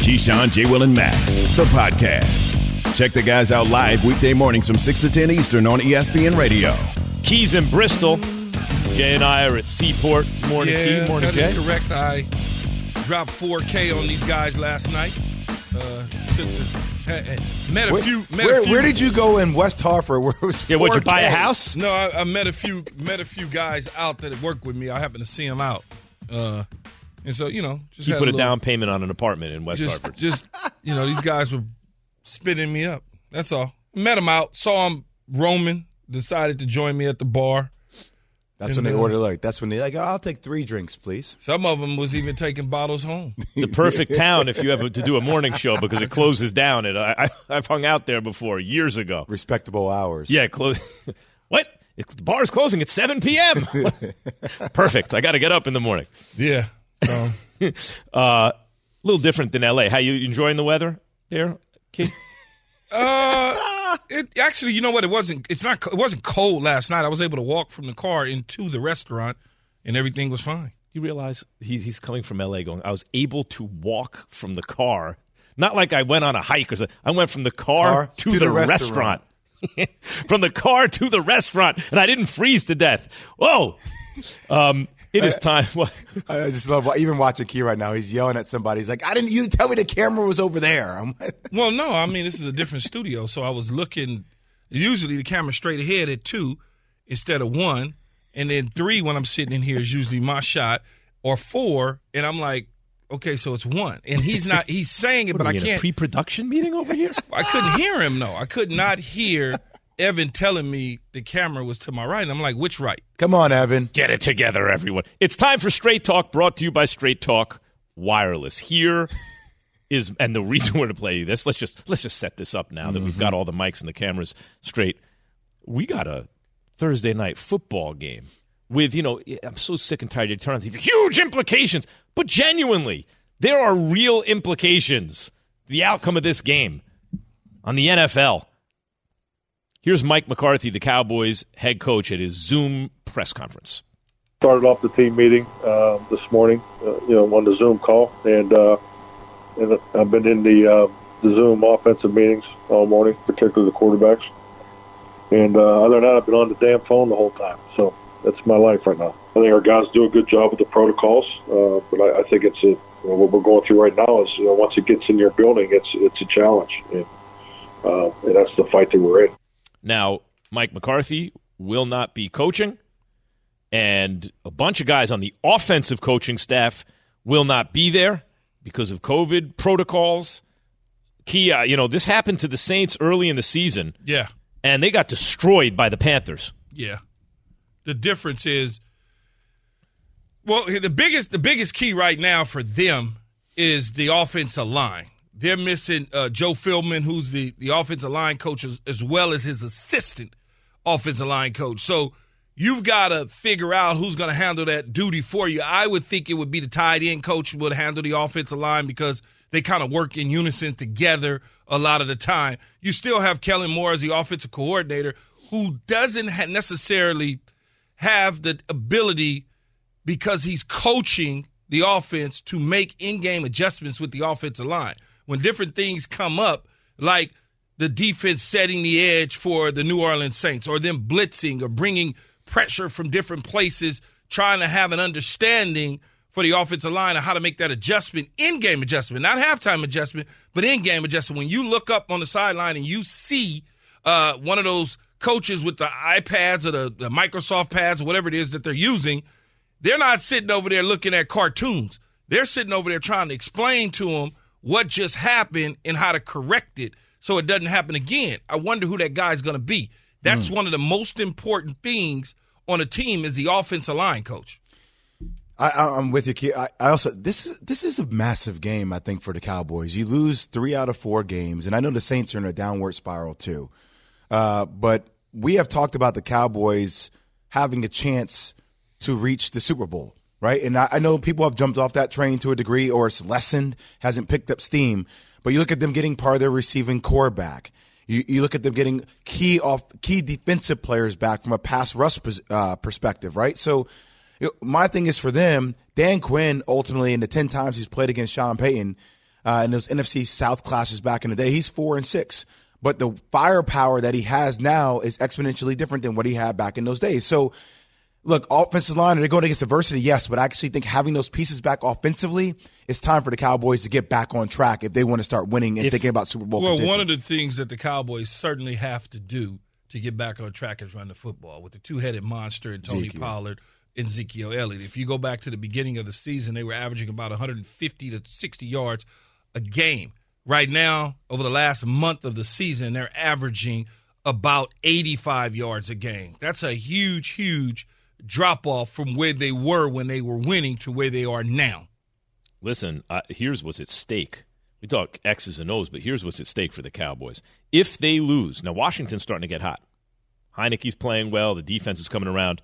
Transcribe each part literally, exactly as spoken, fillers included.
Keyshawn, J. Will, and Max, the podcast. Check the guys out live weekday mornings from six to ten Eastern on E S P N Radio. Keys in Bristol. Jay and I are at Seaport. Morning, yeah, Key. Morning, that Jay. That is correct. I dropped four K on these guys last night. Uh, met a where, few. Met where, a few. Where did you go in West Hartford? Where it was yeah, would you buy a four K? house? No, I, I met a few. Met a few guys out that worked with me. I happened to see them out, uh, and so you know, just You had put a, little, down payment on an apartment in West just, Hartford. Just you know, these guys were spinning me up. That's all. Met them out. Saw them roaming. Decided to join me at the bar. That's and when they uh, order like. That's when they like. Oh, I'll take three drinks, please. Some of them was even taking bottles home. It's a perfect town if you have to do a morning show because it closes down. At I, I, I've hung out there before years ago. Respectable hours. Yeah, close. What? It, the bar's closing at seven p.m. Perfect. I got to get up in the morning. Yeah. Um, A uh, little different than L A. How you enjoying the weather there, Key? Uh, it actually, you know what? It wasn't. It's not. It wasn't cold last night. I was able to walk from the car into the restaurant, and everything was fine. You realize he's he's coming from L A. Going, I was able to walk from the car. Not like I went on a hike or something. I went from the car, Car to, to the, the restaurant. restaurant. From the car to the restaurant, and I didn't freeze to death. Whoa! Um, it is time. I just love even watching Key right now. He's yelling at somebody. He's like, "I didn't. You didn't tell me the camera was over there." I'm like, Well, no, I mean this is a different studio, so I was looking. Usually the camera's straight ahead at two instead of one, and then three when I'm sitting in here is usually my shot, or four, and I'm like, okay, so it's one, and he's not. He's saying it, What but are I we in can't. a pre-production meeting over here? I couldn't hear him. No, I could not hear Evan telling me the camera was to my right. And I'm like, which right? "Come on, Evan." Get it together, everyone. It's time for Straight Talk, brought to you by Straight Talk Wireless. Here is, and the reason we're to play this, let's just let's just set this up now that we've got all the mics and the cameras straight. We got a Thursday night football game with, you know, I'm so sick and tired. You turn on T V, huge implications, but genuinely, there are real implications. The outcome of this game on the N F L. Here's Mike McCarthy, the Cowboys head coach, at his Zoom press conference. Started off the team meeting uh, this morning, uh, you know, on the Zoom call, and uh, and I've been in the uh, the Zoom offensive meetings all morning, particularly the quarterbacks. And uh, other than that, I've been on the damn phone the whole time. So that's my life right now. I think our guys do a good job with the protocols, uh, but I, I think it's a, you know, what we're going through right now is, you know, once it gets in your building, it's it's a challenge, and, uh, and that's the fight that we're in. Now, Mike McCarthy will not be coaching, and a bunch of guys on the offensive coaching staff will not be there because of COVID protocols. Kia, you know, this happened to the Saints early in the season, Yeah. and they got destroyed by the Panthers. Yeah. The difference is, well, the biggest the biggest key right now for them is the offensive line. They're missing uh, Joe Philbin, who's the, the offensive line coach, as, as well as his assistant offensive line coach. So you've got to figure out who's going to handle that duty for you. I would think it would be the tight end coach who would handle the offensive line because they kind of work in unison together a lot of the time. You still have Kellen Moore as the offensive coordinator, who doesn't ha- necessarily have the ability, because he's coaching the offense, to make in-game adjustments with the offensive line. When different things come up, like the defense setting the edge for the New Orleans Saints, or them blitzing or bringing pressure from different places, trying to have an understanding for the offensive line of how to make that adjustment, in-game adjustment, not halftime adjustment, but in-game adjustment. When you look up on the sideline and you see uh, one of those coaches with the iPads or the, the Microsoft pads or whatever it is that they're using, they're not sitting over there looking at cartoons. They're sitting over there trying to explain to them what just happened and how to correct it so it doesn't happen again. I wonder who that guy's going to be. That's mm. one of the most important things on a team is the offensive line coach. I, I'm with you, Key. I, I also this is this is a massive game, I think, for the Cowboys. You lose three out of four games, and I know the Saints are in a downward spiral too. Uh, but we have talked about the Cowboys having a chance to reach the Super Bowl, right? And I, I know people have jumped off that train to a degree, or it's lessened, hasn't picked up steam. But you look at them getting part of their receiving core back. You, you look at them getting key off key defensive players back from a pass rush uh, perspective, right? So you know, my thing is for them, Dan Quinn ultimately, in the ten times he's played against Sean Payton, uh, in those N F C South clashes back in the day. He's four and six. But the firepower that he has now is exponentially different than what he had back in those days. So, look, offensive line, are they going against adversity? Yes, but I actually think having those pieces back offensively, it's time for the Cowboys to get back on track if they want to start winning and if, thinking about Super Bowl Well, contention. One of the things that the Cowboys certainly have to do to get back on track is run the football with the two-headed monster and Tony Ezekiel. Pollard and Ezekiel Elliott. If you go back to the beginning of the season, they were averaging about one hundred fifty to sixty yards a game. Right now, over the last month of the season, they're averaging about eighty-five yards a game. That's a huge, huge drop-off from where they were when they were winning to where they are now. Listen, uh, here's what's at stake. We talk X's and O's, but here's what's at stake for the Cowboys. If they lose, now Washington's starting to get hot. Heineke's playing well. The defense is coming around.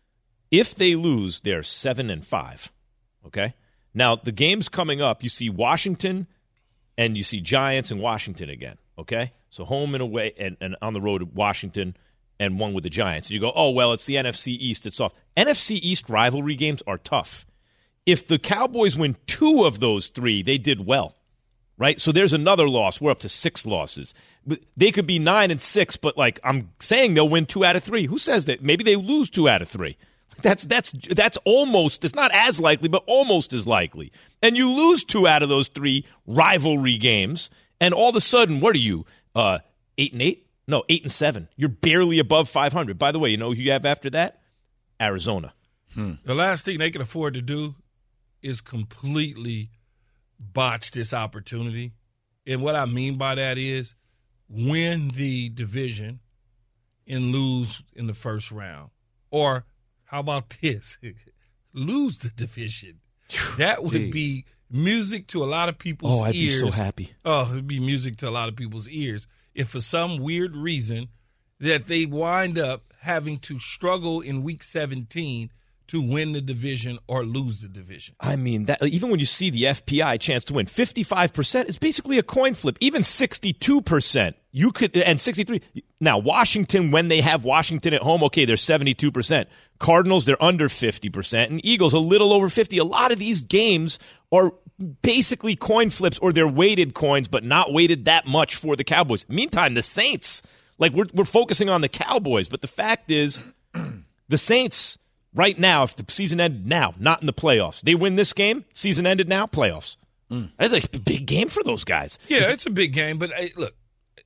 If they lose, they're seven and five. Okay? Now, the games coming up, you see Washington and you see Giants and Washington again, okay? So home and away and, and on the road Washington and one with the Giants. And you go, oh, well, it's the N F C East. It's soft. N F C East rivalry games are tough. If the Cowboys win two of those three, they did well, right? So there's another loss. We're up to six losses. They could be nine and six, but, like, I'm saying they'll win two out of three. Who says that? Maybe they lose two out of three. That's that's that's almost, it's not as likely, but almost as likely. And you lose two out of those three rivalry games, and all of a sudden, what are you, uh, eight and eight? No, eight and seven. You're barely above five hundred. By the way, you know who you have after that? Arizona. Hmm. The last thing they can afford to do is completely botch this opportunity. And what I mean by that is win the division and lose in the first round. Or how about this? Lose the division. That would Jeez. be music to a lot of people's oh, I'd ears. I'd be so happy. Oh, it would be music to a lot of people's ears if for some weird reason that they wind up having to struggle in week seventeen to win the division or lose the division. I mean, that even when you see the F P I chance to win, fifty-five percent is basically a coin flip. Even sixty-two percent, you could, and sixty-three. Now, Washington, when they have Washington at home, okay, they're seventy-two percent. Cardinals, they're under fifty percent. And Eagles, a little over fifty. A lot of these games are basically coin flips, or they're weighted coins, but not weighted that much for the Cowboys. Meantime, the Saints, like we're we're focusing on the Cowboys, but the fact is, the Saints right now, if the season ended now, not in the playoffs, they win this game, season ended now, playoffs. Mm. That's a big game for those guys. Yeah, it's, it's a big game, but hey, look,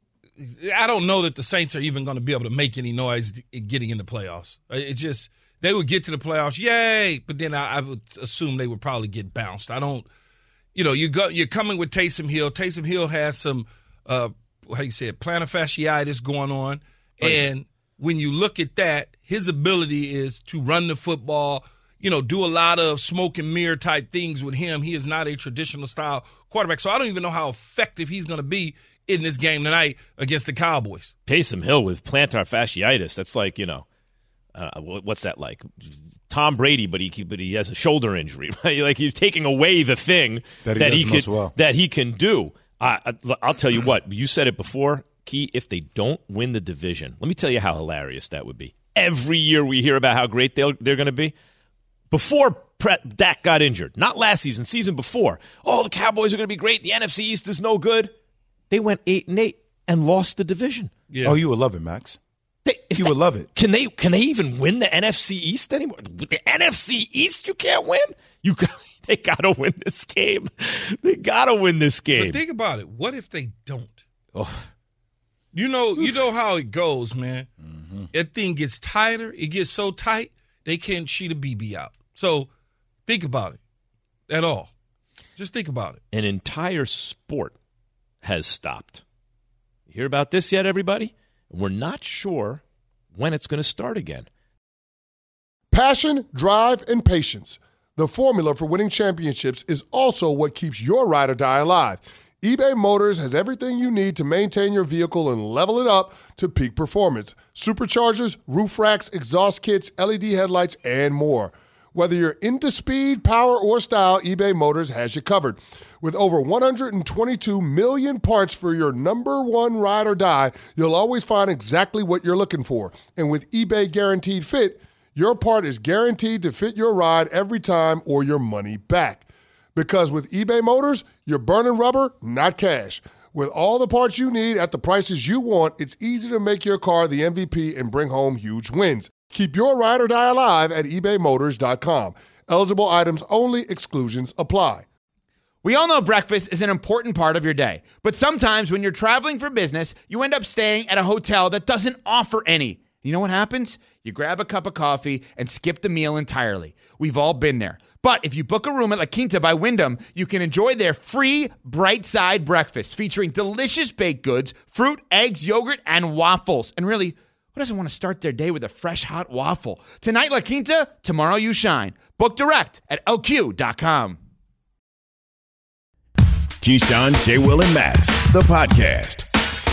I don't know that the Saints are even going to be able to make any noise getting in the playoffs. It's just they would get to the playoffs, yay, but then I, I would assume they would probably get bounced. I don't, you know, you go, you're coming with Taysom Hill. Taysom Hill has some, uh, how do you say it, plantar fasciitis going on, right. And when you look at that, his ability is to run the football, you know, do a lot of smoke and mirror type things with him. He is not a traditional style quarterback. So I don't even know how effective he's going to be in this game tonight against the Cowboys. Taysom Hill with plantar fasciitis. That's like, you know, uh, what's that like? Tom Brady, but he but he has a shoulder injury, right? Like you're taking away the thing that he, that he can well. that he can do. I, I'll tell you what. You said it before, Key. If they don't win the division, let me tell you how hilarious that would be. Every year we hear about how great they'll, they're going to be. Before Pre- Dak got injured, not last season, season before. Oh, the Cowboys are going to be great. The N F C East is no good. They went eight and eight and lost the division. Yeah. Oh, you would love it, Max. They, you they, would love it. Can they? Can they even win the N F C East anymore? The N F C East, you can't win. You they got to win this game. They got to win this game. But think about it. What if they don't? Oh. You know, you know how it goes, man. Mm-hmm. That thing gets tighter. It gets so tight they can't shoot a B B out. So think about it at all. Just think about it. An entire sport has stopped. You hear about this yet, everybody? We're not sure when it's going to start again. Passion, drive, and patience. The formula for winning championships is also what keeps your ride or die alive. eBay Motors has everything you need to maintain your vehicle and level it up to peak performance. Superchargers, roof racks, exhaust kits, L E D headlights, and more. Whether you're into speed, power, or style, eBay Motors has you covered. With over one hundred twenty-two million parts for your number one ride or die, you'll always find exactly what you're looking for. And with eBay Guaranteed Fit, your part is guaranteed to fit your ride every time or your money back. Because with eBay Motors, you're burning rubber, not cash. With all the parts you need at the prices you want, it's easy to make your car the M V P and bring home huge wins. Keep your ride or die alive at ebay motors dot com. Eligible items only. Exclusions apply. We all know breakfast is an important part of your day, but sometimes when you're traveling for business, you end up staying at a hotel that doesn't offer any. You know what happens? You grab a cup of coffee and skip the meal entirely. We've all been there. But if you book a room at La Quinta by Wyndham, you can enjoy their free Bright Side breakfast featuring delicious baked goods, fruit, eggs, yogurt, and waffles. And really, who doesn't want to start their day with a fresh, hot waffle? Tonight, La Quinta, tomorrow you shine. Book direct at L Q dot com. Keyshawn, J. Will, and Max, the podcast.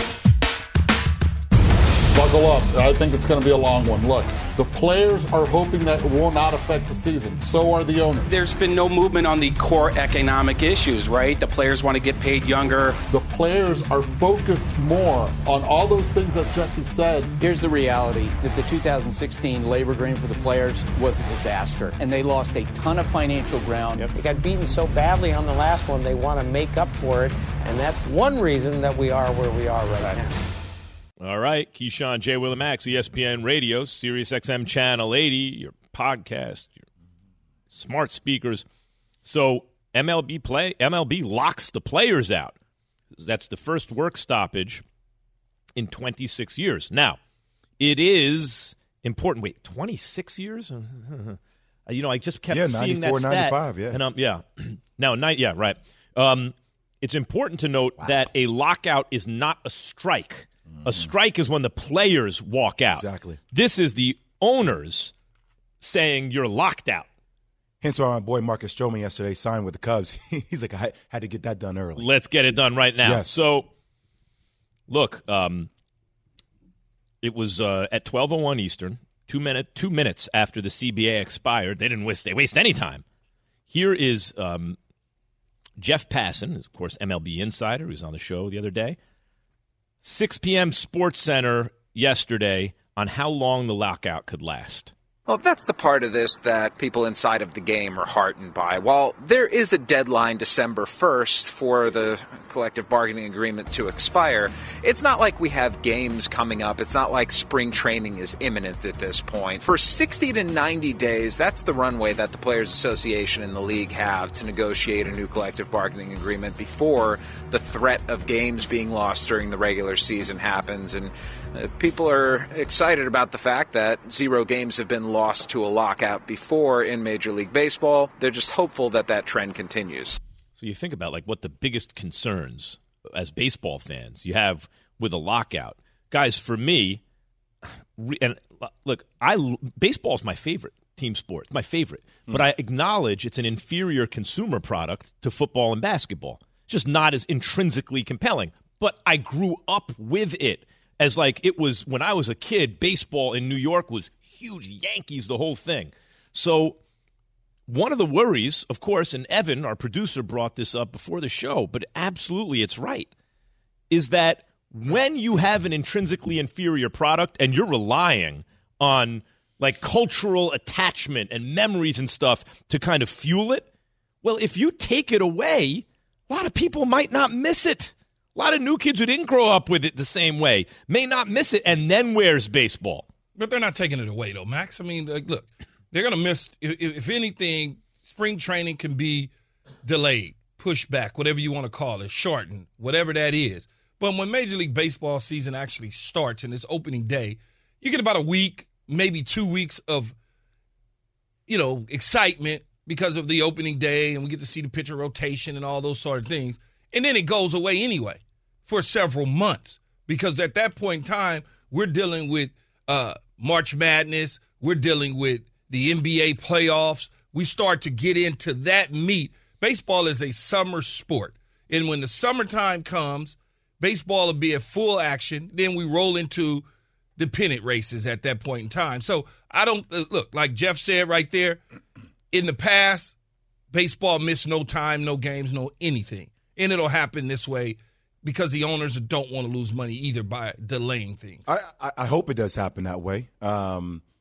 Buckle up. I think it's going to be a long one. Look, the players are hoping that it will not affect the season. So are the owners. There's been no movement on the core economic issues, right? The players want to get paid younger. The players are focused more on all those things that Jesse said. Here's the reality, that the two thousand sixteen labor agreement for the players was a disaster, and they lost a ton of financial ground. Yep. They got beaten so badly on the last one, they want to make up for it, and that's one reason that we are where we are right now. All right, Keyshawn, J. Will, and Max, E S P N Radio, Sirius X M Channel eighty, your podcast, your smart speakers. So M L B play M L B locks the players out. That's the first work stoppage in twenty-six years. Now, it is important. Wait, twenty-six years? You know, I just kept yeah, seeing that stat. ninety-five, yeah. And, um, yeah. Now, nine, yeah, right. Um, it's important to note wow. that a lockout is not a strike. A strike is when the players walk out. Exactly. This is the owners saying you're locked out. Hence why my boy Marcus Stroman yesterday signed with the Cubs. He's like, I had to get that done early. Let's get it done right now. Yes. So, look, um, it was uh, at twelve oh one Eastern, two, minute, two minutes after the C B A expired. They didn't waste, they waste any time. Here is um, Jeff Passan, of course, M L B insider. He was on the show the other day. six p.m. Sports Center yesterday on how long the lockout could last. Well, that's the part of this that people inside of the game are heartened by. While there is a deadline December first for the collective bargaining agreement to expire, it's not like we have games coming up. It's not like spring training is imminent at this point. For sixty to ninety days, that's the runway that the Players Association and the league have to negotiate a new collective bargaining agreement before the threat of games being lost during the regular season happens. And uh, people are excited about the fact that zero games have been lost lost to a lockout before in Major League Baseball. They're just hopeful that that trend continues. So you think about like what the biggest concerns as baseball fans you have with a lockout. Guys, for me, and look, I baseball is my favorite team sport. It's my favorite. Mm. But I acknowledge it's an inferior consumer product to football and basketball. It's just not as intrinsically compelling. But I grew up with it. As like it was when I was a kid, baseball in New York was huge, Yankees, the whole thing. So one of the worries, of course, and Evan, our producer, brought this up before the show, but absolutely it's right, is that when you have an intrinsically inferior product and you're relying on like cultural attachment and memories and stuff to kind of fuel it, well, if you take it away, a lot of people might not miss it. A lot of new kids who didn't grow up with it the same way may not miss it, and then where's baseball? But they're not taking it away, though, Max. I mean, like, look, they're going to miss – if anything, spring training can be delayed, pushed back, whatever you want to call it, shortened, whatever that is. But when Major League Baseball season actually starts and it's opening day, you get about a week, maybe two weeks of, you know, excitement because of the opening day, and we get to see the pitcher rotation and all those sort of things. And then it goes away anyway for several months because at that point in time, we're dealing with uh, March Madness. We're dealing with the N B A playoffs. We start to get into that meat. Baseball is a summer sport. And when the summertime comes, baseball will be at full action. Then we roll into the pennant races at that point in time. So I don't uh, – look, like Jeff said right there, in the past, baseball missed no time, no games, no anything. And it'll happen this way because the owners don't want to lose money either by delaying things. I, I, I hope it does happen that way. Um,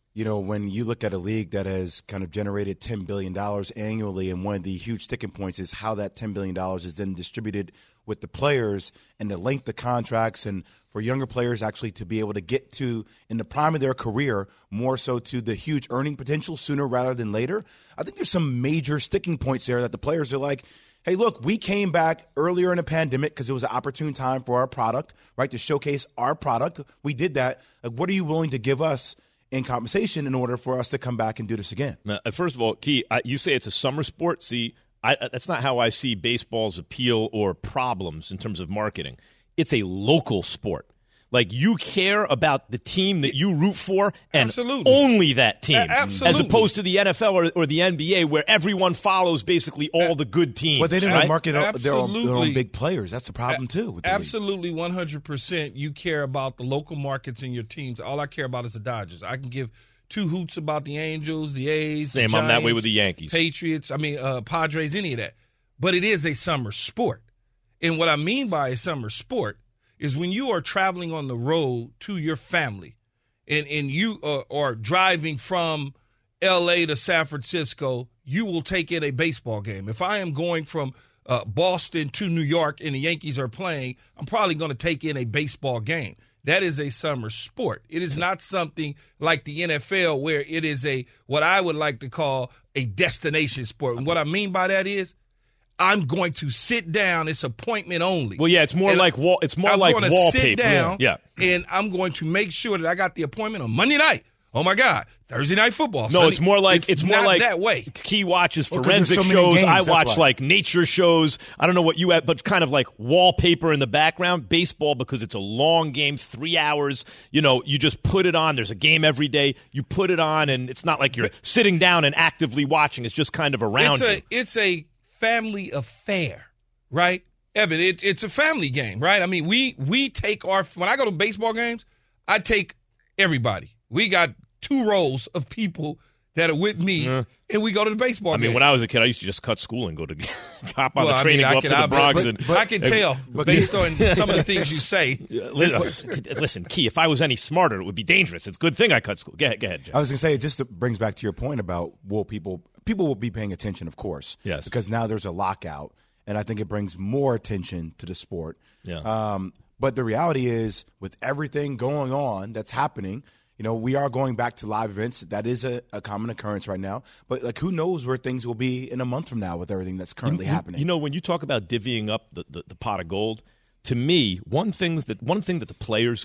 you know, when you look at a league that has kind of generated ten billion dollars annually, and one of the huge sticking points is how that ten billion dollars is then distributed with the players and the length of contracts, and for younger players actually to be able to get to, in the prime of their career, more so to the huge earning potential sooner rather than later. I think there's some major sticking points there that the players are like, hey, look, we came back earlier in the pandemic because it was an opportune time for our product, right, to showcase our product. We did that. Like, what are you willing to give us in compensation in order for us to come back and do this again? Now, first of all, Key, I, you say it's a summer sport. See, I, that's not how I see baseball's appeal or problems in terms of marketing. It's a local sport. Like, you care about the team that you root for and Absolutely. only that team. A- absolutely. As opposed to the N F L or, or the N B A where everyone follows basically all the good teams. But they didn't right? market their own, their Absolutely. own big players. That's the problem, too. With the league. Absolutely, one hundred percent. You care about the local markets and your teams. All I care about is the Dodgers. I can give two hoots about the Angels, the A's, Same, the Giants, I'm that way with the Yankees. Patriots, I mean, uh, Padres, any of that. But it is a summer sport. And what I mean by a summer sport is when you are traveling on the road to your family and, and you uh, are driving from L A to San Francisco, you will take in a baseball game. If I am going from uh, Boston to New York and the Yankees are playing, I'm probably going to take in a baseball game. That is a summer sport. It is not something like the N F L where it is a what I would like to call a destination sport. And what I mean by that is I'm going to sit down. It's appointment only. Well, yeah, it's more and like wall. It's more I'm like going to wallpaper. sit down, yeah, and I'm going to make sure that I got the appointment on Monday night. Oh my God, Thursday night football. No, Sunday. it's more like it's, it's more not like that way. Key watches Well, 'cause there's forensic so many shows. games, I that's watch why. like nature shows. I don't know what you have, but kind of like wallpaper in the background. Baseball, because it's a long game, three hours. You know, you just put it on. There's a game every day. You put it on, and it's not like you're sitting down and actively watching. It's just kind of around It's a you. it's a family affair, right? Evan, it, it's a family game, right? I mean, we we take our when I go to baseball games, I take everybody. We got two rows of people that are with me, Yeah. and we go to the baseball I game. mean, when I was a kid, I used to just cut school and go to hop on Well, the I train mean, and go I up can to the Bronx. obviously- and, but- I can and- tell based on some of the things you say. Listen, listen, Key, if I was any smarter, it would be dangerous. It's a good thing I cut school. Go ahead, go ahead, Jeff. I was going to say, it just brings back to your point about will people people will be paying attention, of course. Yes. Because now there's a lockout, and I think it brings more attention to the sport. Yeah. Um, but the reality is, with everything going on that's happening, you know, we are going back to live events. That is a, a common occurrence right now. But, like, who knows where things will be in a month from now with everything that's currently you, you- happening. You know, when you talk about divvying up the, the, the pot of gold, to me, one things that one thing that the players,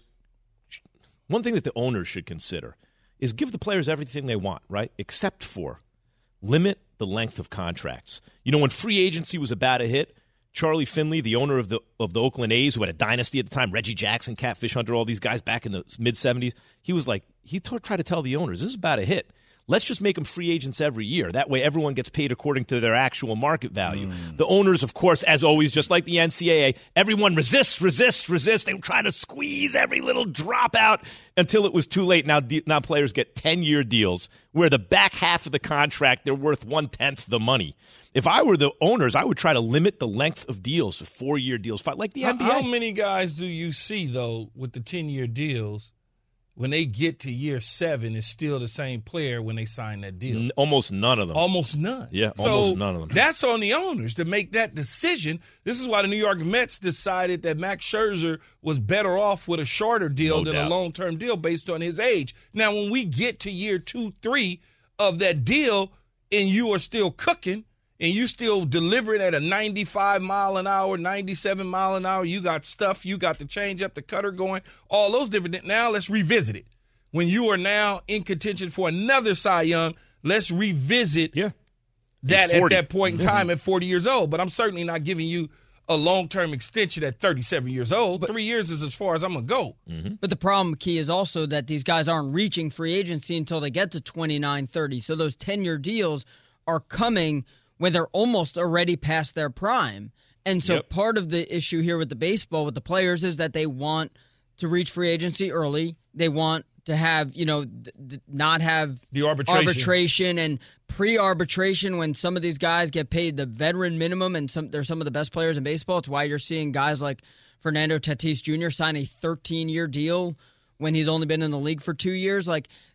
one thing that the owners should consider is give the players everything they want, right? Except for limit the length of contracts. You know, when free agency was about to hit, Charlie Finley, the owner of the of the Oakland A's, who had a dynasty at the time, Reggie Jackson, Catfish Hunter, all these guys back in the mid seventies, he was like, he t- tried to tell the owners, this is about to hit. Let's just make them free agents every year. That way everyone gets paid according to their actual market value. Mm. The owners, of course, as always, just like the N C double A, everyone resists, resists, resists. They were trying to squeeze every little drop out until it was too late. Now, de- now players get ten-year deals where the back half of the contract, they're worth one-tenth the money. If I were the owners, I would try to limit the length of deals to four-year deals, like the how, N B A. How many guys do you see, though, with the ten-year deals, when they get to year seven, is still the same player when they sign that deal? N- almost none of them. Almost none. Yeah, So almost none of them. That's on the owners to make that decision. This is why the New York Mets decided that Max Scherzer was better off with a shorter deal No than doubt. a long-term deal based on his age. Now, when we get to year two, three of that deal, and you are still cooking, and you still delivering at a ninety-five mile an hour, ninety-seven mile an hour, you got stuff, you got the change up, the cutter going, all those different. Now let's revisit it. When you are now in contention for another Cy Young, let's revisit yeah. that He's at forty. that point in Mm-hmm. time at forty years old. But I'm certainly not giving you a long-term extension at thirty-seven years old. But, Three years is as far as I'm going to go. Mm-hmm. But the problem, Key, is also that these guys aren't reaching free agency until they get to twenty-nine, thirty. So those ten-year deals are coming when they're almost already past their prime. And so Yep. part of the issue here with the baseball, with the players, is that they want to reach free agency early. They want to have, you know, th- th- not have The arbitration. arbitration and pre-arbitration when some of these guys get paid the veteran minimum, and some they're some of the best players in baseball. It's why you're seeing guys like Fernando Tatis Junior sign a thirteen-year deal when he's only been in the league for two years. Like,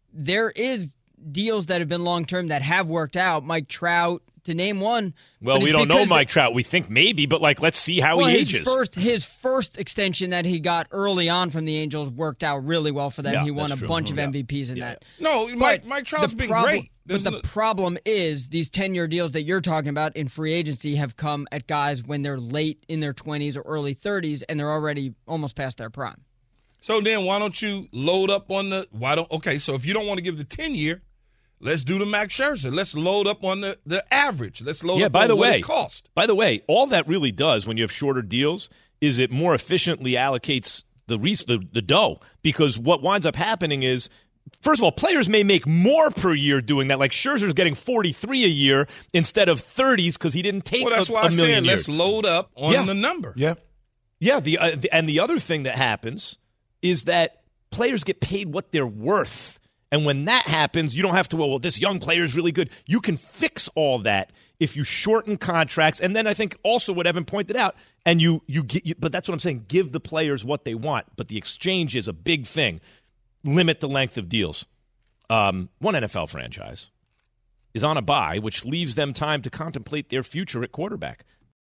there is deals that have been long-term that have worked out. Mike Trout, to name one. Well, we don't know Mike Trout. We think maybe, but like, let's see how well, he his ages. First, his first extension that he got early on from the Angels worked out really well for them. Yeah, he won a true. bunch of yeah. M V Ps in yeah. that. No, Mike, Mike Trout's been problem, great. But the no... problem is these ten-year deals that you're talking about in free agency have come at guys when they're late in their twenties or early thirties, and they're already almost past their prime. So then why don't you load up on the – why don't? Okay, so if you don't want to give the ten-year, let's do the Max Scherzer. Let's load up on the, the average. Let's load yeah, up by on the what way, it cost. By the way, all that really does when you have shorter deals is it more efficiently allocates the, res- the the dough, because what winds up happening is, first of all, players may make more per year doing that. Like Scherzer's getting forty-three a year instead of thirties because he didn't take well, that's a, why a I'm million saying years. Let's load up on yeah. the number. Yeah. Yeah, the, uh, the and the other thing that happens is that players get paid what they're worth. And when that happens, you don't have to, well, well, this young player is really good. You can fix all that if you shorten contracts. And then I think also what Evan pointed out, and you, you get, you, but that's what I'm saying, give the players what they want. But the exchange is a big thing. Limit the length of deals. Um, one N F L franchise is on a bye, which leaves them time to contemplate their future at quarterback.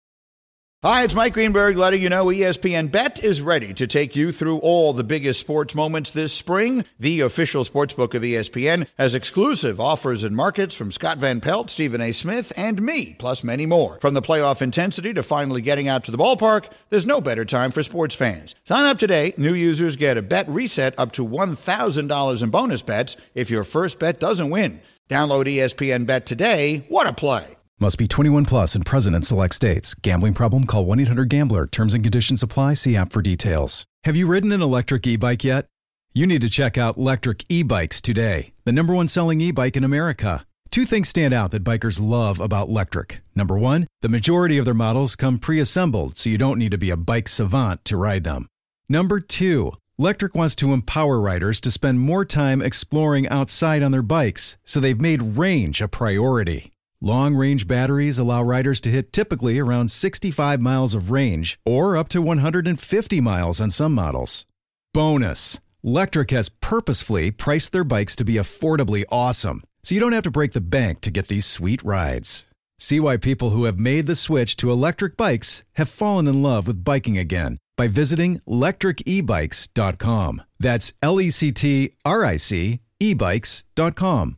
Hi, it's Mike Greenberg letting you know E S P N Bet is ready to take you through all the biggest sports moments this spring. The official sportsbook of E S P N has exclusive offers and markets from Scott Van Pelt, Stephen A. Smith, and me, plus many more. From the playoff intensity to finally getting out to the ballpark, there's no better time for sports fans. Sign up today. New users get a bet reset up to one thousand dollars in bonus bets if your first bet doesn't win. Download E S P N Bet today. What a play. Must be twenty-one plus and present in select states. Gambling problem? Call one eight hundred gambler. Terms and conditions apply. See app for details. Have you ridden an electric e-bike yet? You need to check out Lectric E-Bikes today, the number one selling e-bike in America. Two things stand out that bikers love about Lectric. Number one, the majority of their models come pre-assembled, so you don't need to be a bike savant to ride them. Number two, Lectric wants to empower riders to spend more time exploring outside on their bikes, so they've made range a priority. Long-range batteries allow riders to hit typically around sixty-five miles of range or up to one hundred fifty miles on some models. Bonus, Lectric has purposefully priced their bikes to be affordably awesome, so you don't have to break the bank to get these sweet rides. See why people who have made the switch to electric bikes have fallen in love with biking again by visiting lectric e bikes dot com. That's L E C T R I C e bikes dot com.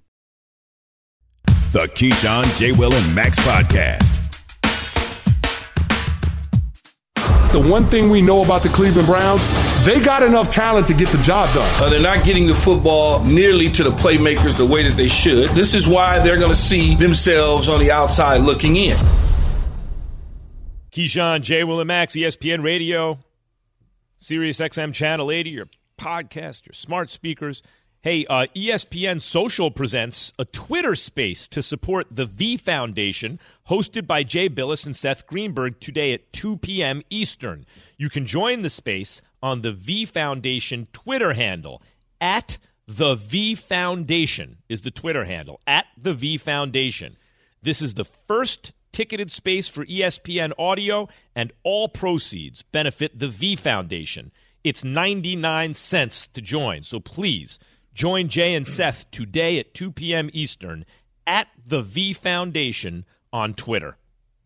The Keyshawn, J. Will, and Max podcast. The one thing we know about the Cleveland Browns, they got enough talent to get the job done. Uh, they're not getting the football nearly to the playmakers the way that they should. This is why they're going to see themselves on the outside looking in. Keyshawn, J. Will, and Max, E S P N Radio, Sirius X M Channel eighty, your podcast, your smart speakers. Hey, uh, E S P N Social presents a Twitter space to support the V Foundation, hosted by Jay Billis and Seth Greenberg today at two p.m. Eastern. You can join the space on the V Foundation Twitter handle. At the V Foundation is the Twitter handle. At the V Foundation. This is the first ticketed space for E S P N Audio, and all proceeds benefit the V Foundation. It's ninety-nine cents to join, so please join Jay and Seth today at two p.m. Eastern at the V Foundation on Twitter.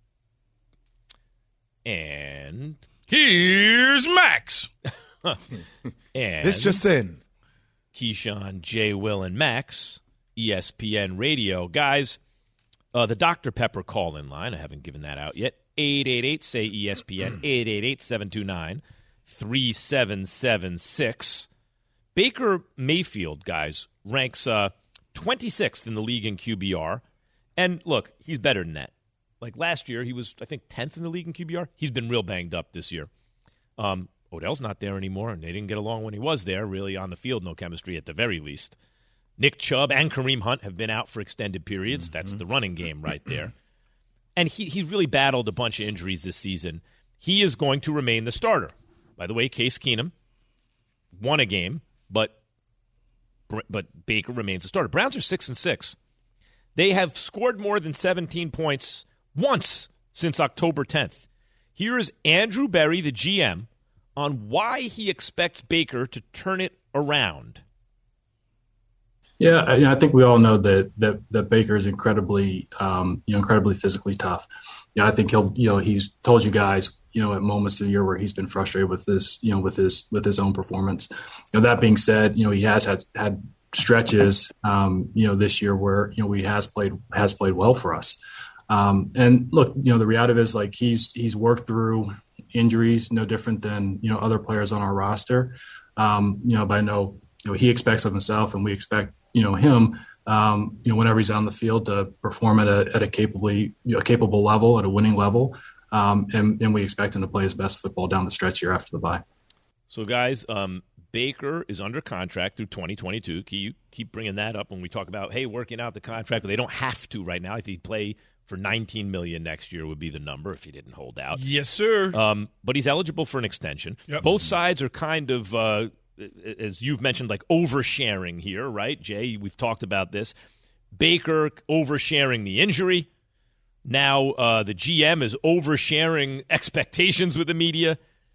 And here's Max. And this just in. Keyshawn, Jay, Will, and Max, E S P N Radio. Guys, uh, the Doctor Pepper call-in line, I haven't given that out yet, eight eight eight, say E S P N, eight eight eight, seven two nine, three seven seven six. Baker Mayfield, guys, ranks uh, twenty-sixth in the league in Q B R. And look, he's better than that. Like last year, he was, I think, tenth in the league in Q B R. He's been real banged up this year. Um, Odell's not there anymore, and they didn't get along when he was there, really on the field, no chemistry at the very least. Nick Chubb and Kareem Hunt have been out for extended periods. Mm-hmm. That's the running game right there. And he, he's really battled a bunch of injuries this season. He is going to remain the starter. By the way, Case Keenum won a game. But but Baker remains a starter. Browns are six and six. They have scored more than seventeen points once since October tenth. Here is Andrew Berry, the G M, on why he expects Baker to turn it around. Yeah, I, I think we all know that that, that Baker is incredibly, um, you know, incredibly physically tough. Yeah, I think he'll, you know, he's told you guys, you know, at moments of the year where he's been frustrated with this, you know, with his with his own performance. You know, that being said, you know, he has had had stretches, um, you know, this year where you know he has played has played well for us. Um, and look, you know, the reality of it is like he's he's worked through injuries, no different than you know other players on our roster. Um, you know, but I know you know he expects of himself, and we expect you know him. Um, you know, whenever he's on the field to perform at a at a capably you know, capable level, at a winning level, um, and, and we expect him to play his best football down the stretch here after the bye. So, guys, um, Baker is under contract through twenty twenty-two. You keep bringing that up when we talk about hey, working out the contract, but they don't have to right now. I think he'd play for nineteen million dollars next year would be the number if he didn't hold out. Yes, sir. Um, but he's eligible for an extension. Yep. Both sides are kind of. Uh, As you've mentioned, like oversharing here, right, Jay? We've talked about this. Baker oversharing the injury. Now uh, the G M is oversharing expectations with the media.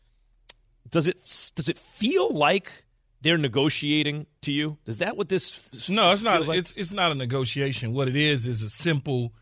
Does it does it feel like they're negotiating to you? Is that what this? No, it's not. Like? It's it's not a negotiation. What it is is as simple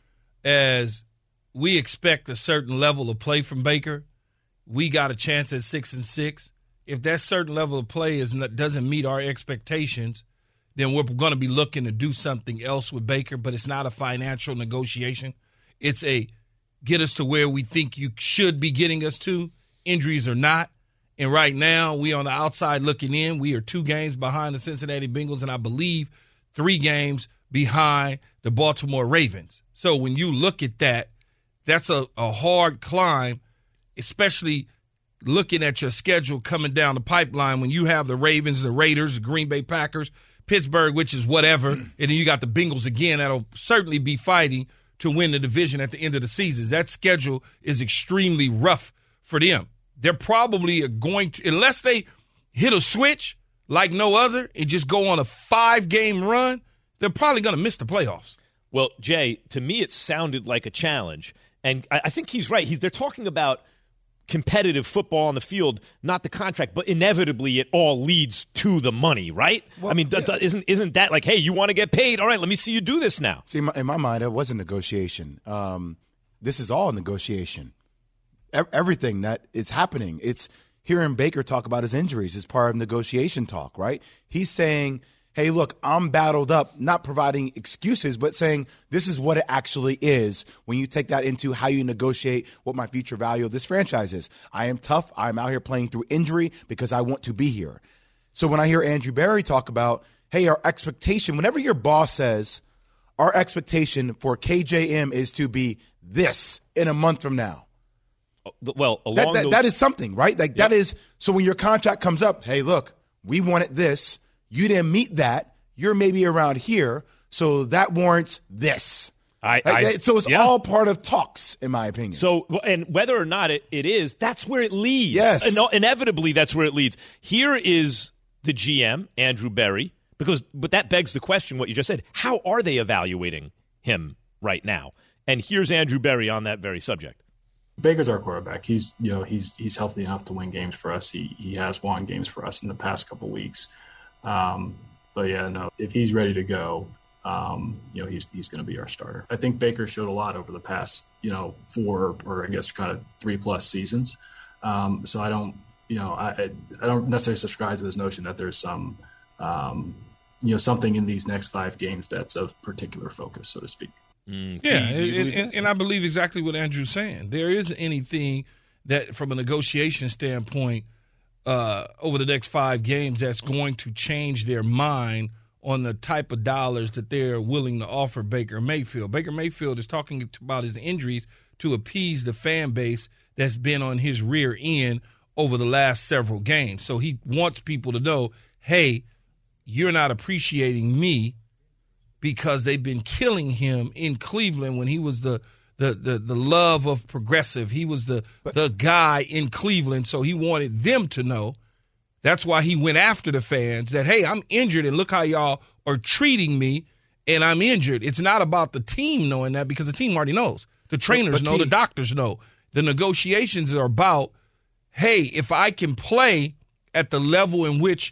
as we expect a certain level of play from Baker. We got a chance at six and six. If that certain level of play is not, doesn't meet our expectations, then we're going to be looking to do something else with Baker, but it's not a financial negotiation. It's a get us to where we think you should be getting us to, injuries or not. And right now, we on the outside looking in. We are two games behind the Cincinnati Bengals, and I believe three games behind the Baltimore Ravens. So when you look at that, that's a, a hard climb, especially – looking at your schedule coming down the pipeline when you have the Ravens, the Raiders, the Green Bay Packers, Pittsburgh, which is whatever, and then you got the Bengals again that'll certainly be fighting to win the division at the end of the season. That schedule is extremely rough for them. They're probably going to, unless they hit a switch like no other and just go on a five-game run, they're probably going to miss the playoffs. Well, Jay, to me it sounded like a challenge, and I, I think he's right. He's, they're talking about competitive football on the field, not the contract, but inevitably it all leads to the money, right? Well, I mean, yeah. d- d- isn't isn't that like, hey, you want to get paid? All right, let me see you do this now. See, in my, in my mind, it was a negotiation. Um, this is all negotiation. E- everything that is happening, it's hearing Baker talk about his injuries is part of negotiation talk, right? He's saying, hey, look, I'm battled up, not providing excuses, but saying this is what it actually is when you take that into how you negotiate what my future value of this franchise is. I am tough. I'm out here playing through injury because I want to be here. So when I hear Andrew Berry talk about, hey, our expectation, whenever your boss says our expectation for K J M is to be this in a month from now. Well, along that, that, those- that is something, right? Like yep. that is, so when your contract comes up, hey, look, we wanted this. You didn't meet that. You're maybe around here, so that warrants this. I, like, I so it's yeah. all part of talks, in my opinion. So, and whether or not it, it is, that's where it leads. Yes. And inevitably, that's where it leads. Here is the G M, Andrew Berry, because but that begs the question, what you just said. How are they evaluating him right now? And here's Andrew Berry on that very subject. Baker's our quarterback. He's you know he's he's healthy enough to win games for us. He he has won games for us in the past couple of weeks. Um, but yeah, no, if he's ready to go, um, you know, he's, he's going to be our starter. I think Baker showed a lot over the past, you know, four or I guess kind of three plus seasons. Um, so I don't, you know, I, I don't necessarily subscribe to this notion that there's some, um, you know, something in these next five games that's of particular focus, so to speak. Mm, yeah. And, and, and I believe exactly what Andrew's saying. There isn't anything that from a negotiation standpoint, Uh, over the next five games that's going to change their mind on the type of dollars that they're willing to offer Baker Mayfield. Baker Mayfield is talking about his injuries to appease the fan base that's been on his rear end over the last several games. So he wants people to know, hey, you're not appreciating me because they've been killing him in Cleveland when he was the The, the the love of progressive. He was the the guy in Cleveland, so he wanted them to know. That's why he went after the fans that, hey, I'm injured, and look how y'all are treating me, and I'm injured. It's not about the team knowing that because the team already knows. The trainers but, but know, he, the doctors know. The negotiations are about, hey, if I can play at the level in which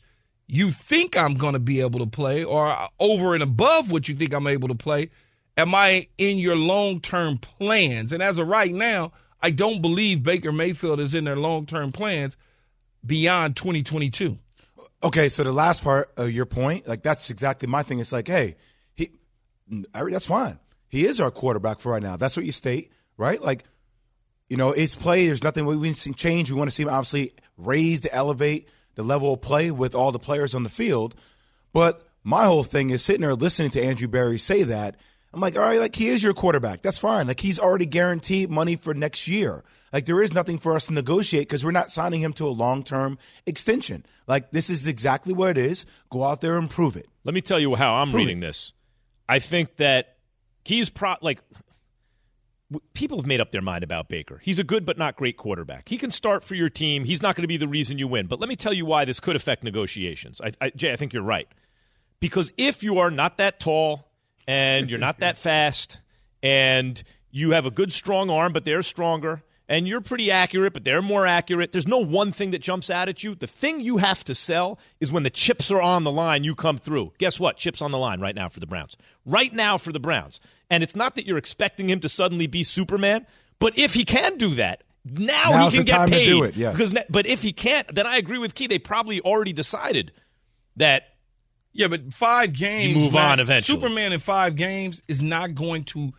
you think I'm going to be able to play, or over and above what you think I'm able to play, am I in your long-term plans? And as of right now, I don't believe Baker Mayfield is in their long-term plans beyond twenty twenty-two. Okay, so the last part of your point, like that's exactly my thing. It's like, hey, he, that's fine. He is our quarterback for right now. That's what you state, right? Like, you know, it's play. There's nothing we want to see change. We want to see him obviously raise to elevate the level of play with all the players on the field. But my whole thing is sitting there listening to Andrew Berry say that. I'm like, all right, like he is your quarterback. That's fine. Like he's already guaranteed money for next year. Like there is nothing for us to negotiate because we're not signing him to a long-term extension. Like this is exactly what it is. Go out there and prove it. Let me tell you how I'm Prove reading it. this. I think that he's pro like people have made up their mind about Baker. He's a good but not great quarterback. He can start for your team. He's not going to be the reason you win. But let me tell you why this could affect negotiations. I, I, Jay, I think you're right. Because if you are not that tall and you're not that fast and you have a good, strong arm, but they're stronger, and you're pretty accurate, but they're more accurate, there's no one thing that jumps out at you. The thing you have to sell is when the chips are on the line, you come through. Guess what? Chips on the line right now for the Browns. Right now for the Browns. And it's not that you're expecting him to suddenly be Superman, but if he can do that, now Now's he can the get time to paid. do it, yes. Because, but if he can't, then I agree with Key. They probably already decided that Yeah, but five games. You move Max, on eventually. Superman in five games is not going to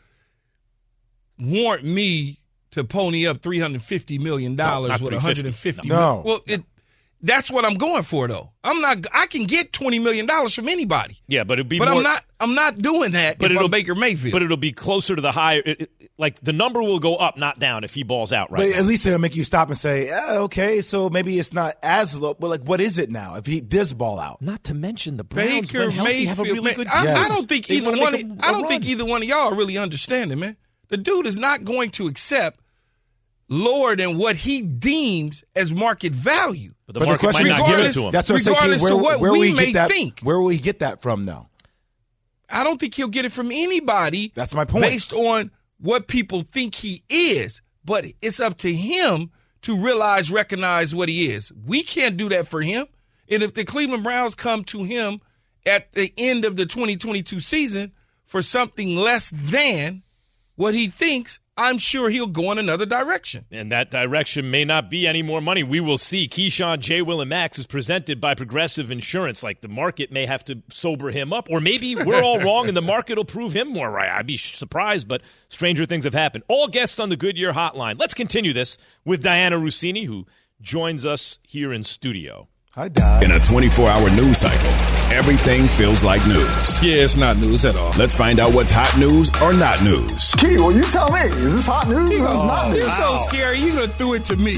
warrant me to pony up three hundred fifty million dollars No, not with three one hundred hundred fifty. fifty. No. Well, it, that's what I'm going for, though. I'm not. I can get twenty million dollars from anybody. Yeah, but it'd be But more, I'm not. I'm not doing that. But if it'll I'm Baker Mayfield. But it'll be closer to the higher. It, it, like the number will go up, not down, if he balls out right But now. at least it'll make you stop and say, eh, okay, so maybe it's not as low. But like, what is it now if he does ball out? Not to mention the Browns, Baker when healthy, Mayfield. have a really man, good I, defense. I don't think They either wanna one. make Of, a- a I don't think run. either one of y'all are really understanding, man. The dude is not going to accept lower than what he deems as market value. But the But the market question might is, not give it to him. That's what I'm saying. Regardless Where, to what where will we he may get that? think. Where will he get that from? Though I don't think he'll get it from anybody. That's my point. Based on what people think he is, but it's up to him to realize, recognize what he is. We can't do that for him. And if the Cleveland Browns come to him at the end of the twenty twenty-two season for something less than what he thinks, I'm sure he'll go in another direction. And that direction may not be any more money. We will see. Keyshawn, J. Will, and Max is presented by Progressive Insurance. Like the market may have to sober him up, or maybe we're all wrong and the market will prove him more right. I'd be surprised, but stranger things have happened. All guests on the Goodyear Hotline. Let's continue this with Diana Rossini, who joins us here in studio. Hi, Di. In a twenty-four hour news cycle, everything feels like news. Yeah, it's not news at all. Let's find out what's hot news or not news. Key, well, you tell me. Is this hot news? Or is this not news? You're so scary. You gonna threw it to me.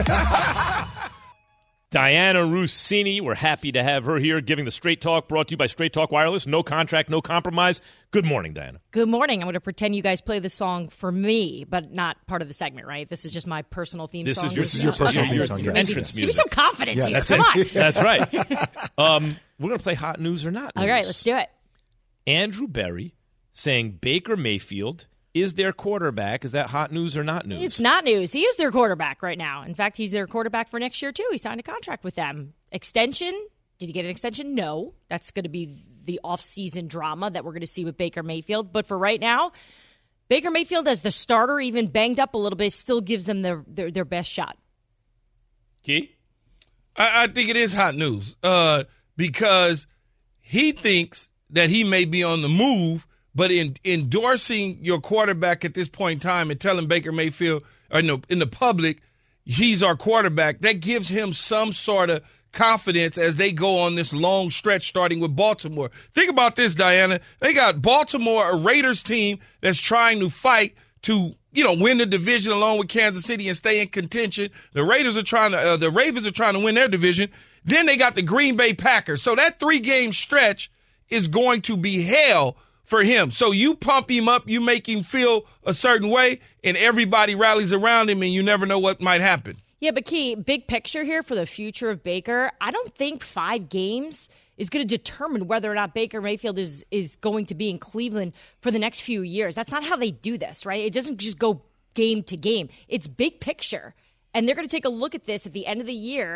Diana Rossini, we're happy to have her here giving the Straight Talk, brought to you by Straight Talk Wireless. No contract, no compromise. Good morning, Diana. Good morning. I'm going to pretend you guys play this song for me, but not part of the segment, right? This is just my personal theme This song. is your, This is your personal Okay. theme song. your Yes. entrance Give me music. some confidence Yes. here. That's Come on. That's right. Um, we're going to play hot news or not news. All right, let's do it. Andrew Berry saying Baker Mayfield is their quarterback. Is that hot news or not news? It's not news. He is their quarterback right now. In fact, he's their quarterback for next year, too. He signed a contract with them. Extension. Did he get an extension? No. That's going to be the off-season drama that we're going to see with Baker Mayfield. But for right now, Baker Mayfield as the starter, even banged up a little bit, still gives them their, their, their best shot. Key? I, I think it is hot news uh, because he thinks that he may be on the move, but in endorsing your quarterback at this point in time and telling Baker Mayfield or in the, in the public he's our quarterback, that gives him some sort of confidence as they go on this long stretch starting with Baltimore. Think about this, Diana. They got Baltimore, a Raiders team that's trying to fight to, you know, win the division along with Kansas City and stay in contention. The Raiders are trying to, uh, the Ravens are trying to win their division. Then they got the Green Bay Packers. So that three-game stretch is going to be hell for him. So you pump him up, you make him feel a certain way, and everybody rallies around him, and you never know what might happen. Yeah, but Key, big picture here for the future of Baker, I don't think five games is going to determine whether or not Baker Mayfield is, is going to be in Cleveland for the next few years. That's not how they do this, right? It doesn't just go game to game. It's big picture. And they're going to take a look at this at the end of the year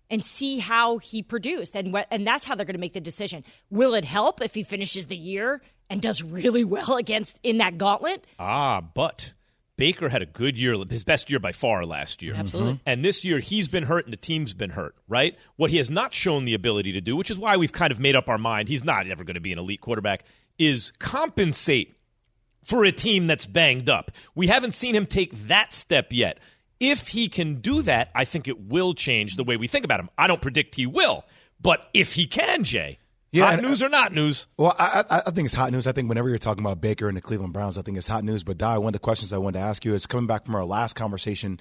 and see how he produced. And wh- and that's how they're going to make the decision. Will it help if he finishes the year and does really well against in that gauntlet? Ah, but Baker had a good year, his best year by far last year. Absolutely. Mm-hmm. And this year, he's been hurt and the team's been hurt, right? What he has not shown the ability to do, which is why we've kind of made up our mind, he's not ever going to be an elite quarterback, is compensate for a team that's banged up. We haven't seen him take that step yet. If he can do that, I think it will change the way we think about him. I don't predict he will, but if he can, Jay, yeah, hot news or not news? Well, I, I, I think it's hot news. I think whenever you're talking about Baker and the Cleveland Browns, I think it's hot news. But, Di, one of the questions I wanted to ask you is coming back from our last conversation,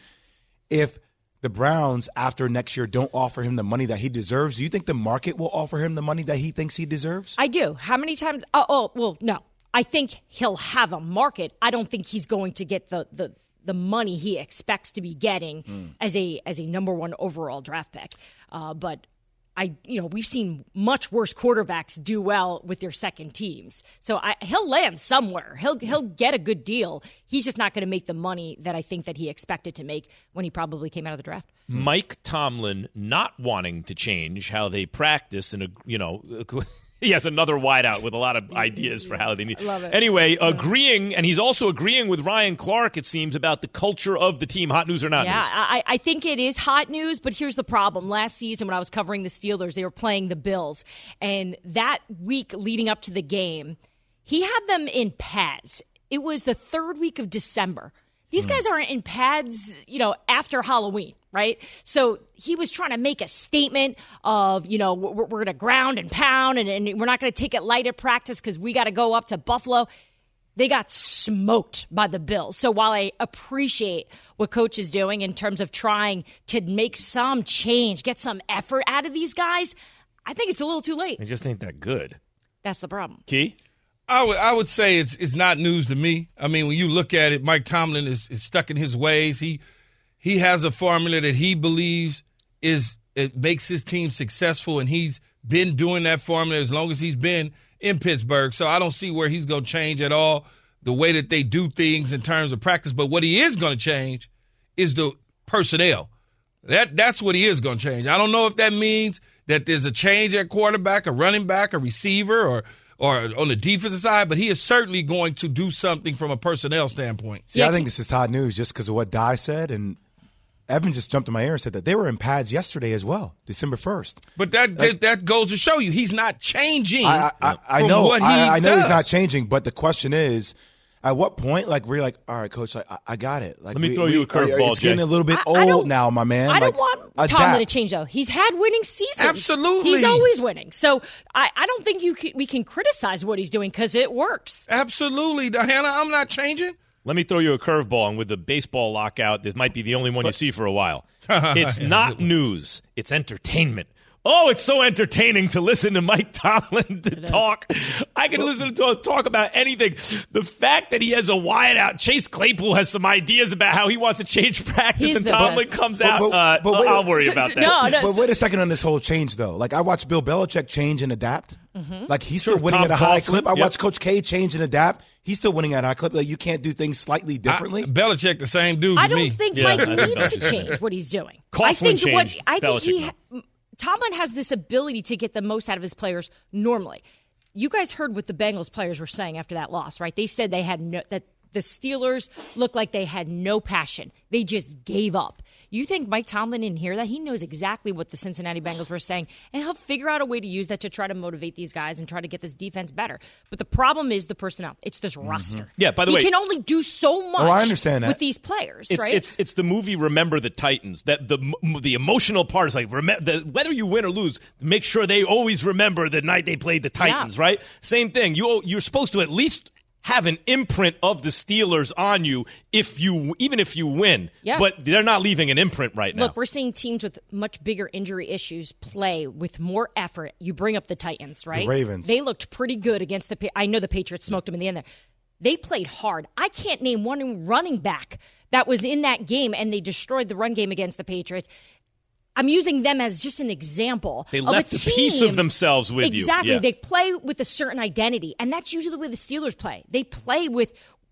if the Browns, after next year, don't offer him the money that he deserves, do you think the market will offer him the money that he thinks he deserves? I do. How many times? Oh, oh well, no. I think he'll have a market. I don't think he's going to get the the, the money he expects to be getting mm. as a as a number one overall draft pick. Uh, but I, you know, we've seen much worse quarterbacks do well with their second teams. So I, he'll land somewhere. He'll he'll get a good deal. He's just not going to make the money that I think that he expected to make when he probably came out of the draft. Mike Tomlin not wanting to change how they practice and, you know, he has another wideout with a lot of ideas for how they need. Love it. Anyway, agreeing, and he's also agreeing with Ryan Clark, it seems, about the culture of the team. Hot news or not yeah, news? Yeah, I, I think it is hot news, but here's the problem. Last season when I was covering the Steelers, they were playing the Bills. And that week leading up to the game, he had them in pads. It was the third week of December. These guys aren't in pads, you know, after Halloween, right? So he was trying to make a statement of, you know, we're, we're going to ground and pound and, and we're not going to take it light at practice because we got to go up to Buffalo. They got smoked by the Bills. So while I appreciate what Coach is doing in terms of trying to make some change, get some effort out of these guys, I think it's a little too late. They just ain't that good. That's the problem. Key? I would I would say it's it's not news to me. I mean, when you look at it, Mike Tomlin is, is stuck in his ways. He he has a formula that he believes is it makes his team successful, and he's been doing that formula as long as he's been in Pittsburgh. So I don't see where he's going to change at all the way that they do things in terms of practice. But what he is going to change is the personnel. That that's what he is going to change. I don't know if that means that there's a change at quarterback, a running back, a receiver, or or on the defensive side, but he is certainly going to do something from a personnel standpoint. See, yeah, I think this is hot news just because of what Di said, and Evan just jumped in my ear and said that they were in pads yesterday as well, December first. But that like, that goes to show you he's not changing I, I, I, I from know, what he I, I know does. he's not changing, but the question is, at what point, like, we're like, all right, Coach, like, I, I got it. Like, Let me we, throw we, you a curveball, It's getting Jay. a little bit I, I old now, my man. I like, don't want adapt. Tomlin to change, though. He's had winning seasons. Absolutely. He's always winning. So I, I don't think you can, we can criticize what he's doing because it works. Absolutely, Diana. I'm not changing. Let me throw you a curveball, and with the baseball lockout, this might be the only one you see for a while. It's not news. It's entertainment. Oh, it's so entertaining to listen to Mike Tomlin to talk. I can listen to him talk about anything. The fact that he has a wideout, Chase Claypool has some ideas about how he wants to change practice, He's and the Tomlin best. comes But- out. but- uh, but wait- I'll worry So- about that. no, no, But wait a second on this whole change, though. Like, I watched Bill Belichick change and adapt. Mm-hmm. Like, he's Sure, still winning Tom at a high Coughlin, clip. I yep. watched Coach K change and adapt. He's still winning at a high clip. Like, you can't do things slightly differently. I, Belichick, the same dude. I to don't me. think Yeah, Mike I think needs to Belichick. change what he's doing. Coughlin I think what changed, I think he Belichick ha- Tomlin has this ability to get the most out of his players normally. You guys heard what the Bengals players were saying after that loss, right? They said they had no, that the Steelers looked like they had no passion. They just gave up. You think Mike Tomlin didn't hear that? He knows exactly what the Cincinnati Bengals were saying, and he'll figure out a way to use that to try to motivate these guys and try to get this defense better. But the problem is the personnel. It's this roster. Yeah, by the he way- can only do so much Oh, I understand that. with these players, It's, right? it's it's the movie Remember the Titans. That the the emotional part is like remember the, whether you win or lose, make sure they always remember the night they played the Titans. Yeah. Right? Same thing. You you're supposed to at least have an imprint of the Steelers on you if you even if you win. Yeah. But they're not leaving an imprint right now. Look, we're seeing teams with much bigger injury issues play with more effort. You bring up the Titans, right? Ravens. They looked pretty good against the. Pa- I know the Patriots smoked them in the end there. They played hard. I can't name one running back that was in that game, and they destroyed the run game against the Patriots. I'm using them as just an example. They of left a a piece team. of themselves with you. Exactly. Yeah. They play with a certain identity, and that's usually the way the Steelers play. They play with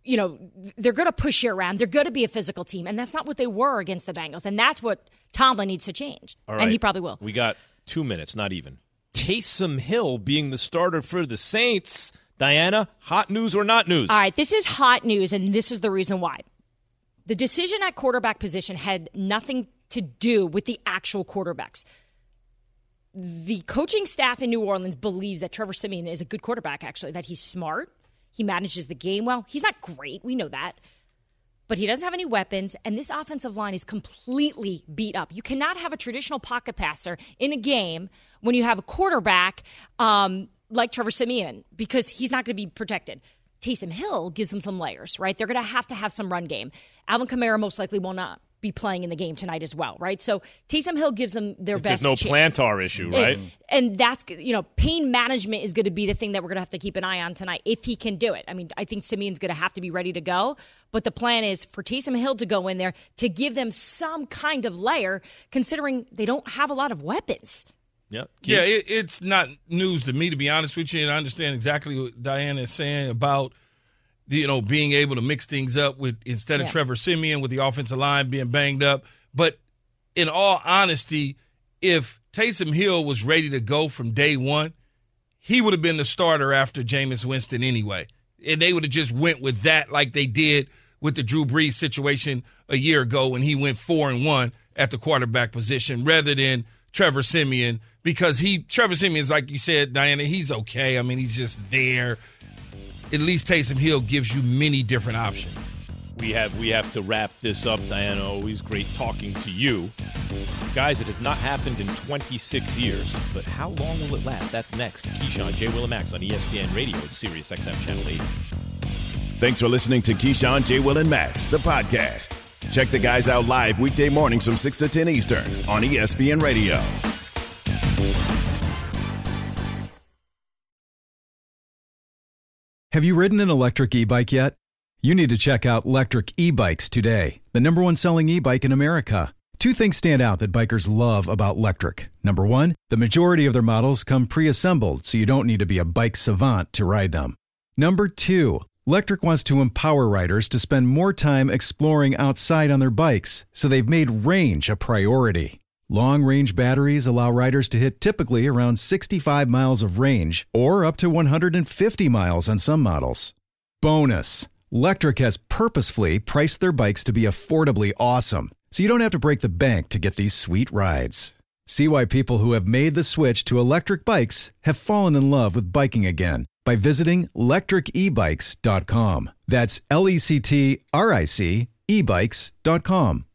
you know, they're going to push you around. They're going to be a physical team. And that's not what they were against the Bengals. And that's what Tomlin needs to change. All right. And he probably will. We got two minutes, not even. Taysom Hill being the starter for the Saints. Diana, hot news or not news? All right, this is hot news, and this is the reason why. The decision at quarterback position had nothing to do with the actual quarterbacks. The coaching staff in New Orleans believes that Trevor Siemian is a good quarterback, actually, that he's smart. He manages the game well. He's not great. We know that. But he doesn't have any weapons, and this offensive line is completely beat up. You cannot have a traditional pocket passer in a game when you have a quarterback um, like Trevor Siemian because he's not going to be protected. Taysom Hill gives them some layers, right? They're going to have to have some run game. Alvin Kamara most likely will not be playing in the game tonight as well, right? So Taysom Hill gives them their if best There's no chance. plantar issue, right? And, and that's, you know, pain management is going to be the thing that we're going to have to keep an eye on tonight if he can do it. I mean, I think Simeon's going to have to be ready to go, but the plan is for Taysom Hill to go in there to give them some kind of layer, considering they don't have a lot of weapons. Yep. Yeah, it, it's not news to me, to be honest with you, and I understand exactly what Diana is saying about the, you know, being able to mix things up with instead of Yeah. Trevor Siemian with the offensive line being banged up. But in all honesty, if Taysom Hill was ready to go from day one, he would have been the starter after Jameis Winston anyway. And they would have just went with that like they did with the Drew Brees situation a year ago when he went four and one at the quarterback position rather than Trevor Siemian, because he Trevor Siemian is, like you said, Diana, he's okay. I mean, he's just there. At least Taysom Hill gives you many different options. We have we have to wrap this up, Diana. Always great talking to you. Guys, it has not happened in twenty-six years, but how long will it last? That's next. Keyshawn, J. Will and Max on E S P N Radio at Sirius X M Channel eighty. Thanks for listening to Keyshawn, J. Will and Max, the podcast. Check the guys out live weekday mornings from six to ten Eastern on E S P N Radio. Have you ridden an electric e-bike yet? You need to check out Lectric E-Bikes today, the number one selling e-bike in America. Two things stand out that bikers love about Lectric. Number one, the majority of their models come pre-assembled, so you don't need to be a bike savant to ride them. Number two, Lectric wants to empower riders to spend more time exploring outside on their bikes, so they've made range a priority. Long-range batteries allow riders to hit typically around sixty-five miles of range, or up to one hundred fifty miles on some models. Bonus, Lectric has purposefully priced their bikes to be affordably awesome, so you don't have to break the bank to get these sweet rides. See why people who have made the switch to electric bikes have fallen in love with biking again by visiting lectric e bikes dot com. That's L E C T R I C e bikes dot com.